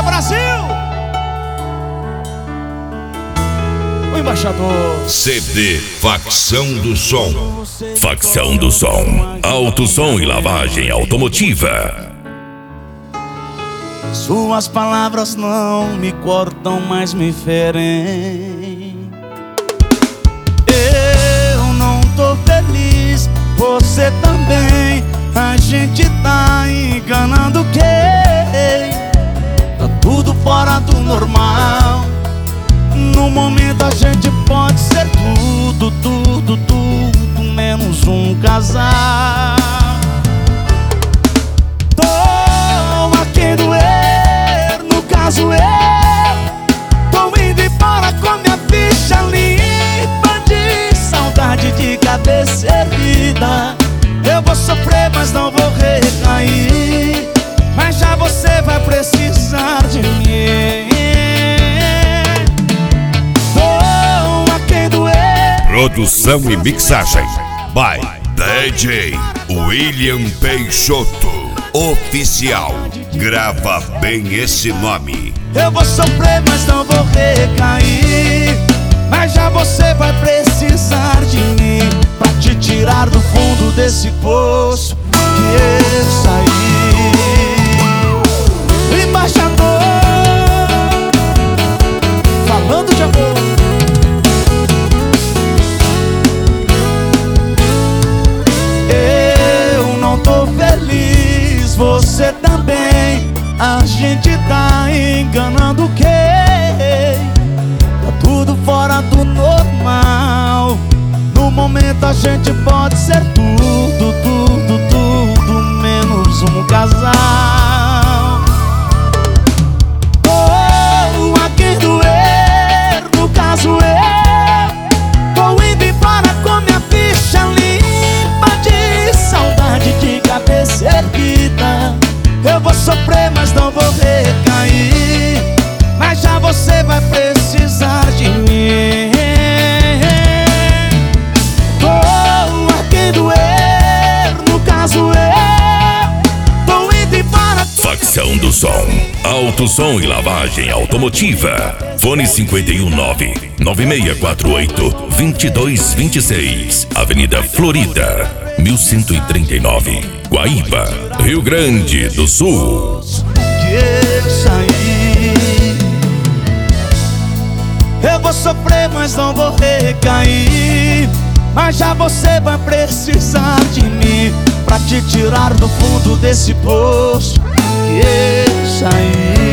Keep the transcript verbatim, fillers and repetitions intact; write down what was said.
Alô, Brasil! O embaixador. C D Facção do Som. Facção do Som. Alto som e lavagem automotiva. Suas palavras não me cortam, mas me ferem. Eu não tô feliz, você também. A gente tá enganando quem? Tá tudo fora do normal. No momento a gente pode ser tudo, tudo, tudo, menos um casal. Tô a quem doer, no caso eu tô indo embora com minha ficha limpa de saudade de cabeça erguida. Eu vou sofrer, mas não vou recair. Mas já você vai precisar de mim. Tô a quem doer. Produção e mixagem by D J William Peixoto Oficial. Grava bem esse nome. Eu vou sofrer, mas não vou recair. Mas já você vai precisar de mim pra te tirar do fundo desse poço que eu saí. O embaixador falando de amor. Eu não tô feliz, você também. A gente tá enganando quem? Tá tudo fora do normal. No momento a gente pode ser tudo, tudo, tudo, menos um casal. Oh, a quem doer, no caso eu tô indo embora com minha ficha limpa de saudade de cabeça erguida. Eu vou sofrer, mas não vou recair. Mas já você vai precisar de mim. Tô a quem doer, no caso eu tô indo embora. Facção do Som. Alto som e lavagem automotiva. Fone cinco um nove, nove seis quatro oito, dois dois dois seis. Avenida Florida, mil cento e trinta e nove, Guaíba, Rio Grande do Sul. Que eu saí. Eu vou sofrer, mas não vou recair. Mas já você vai precisar de mim pra te tirar do fundo desse poço que eu saí.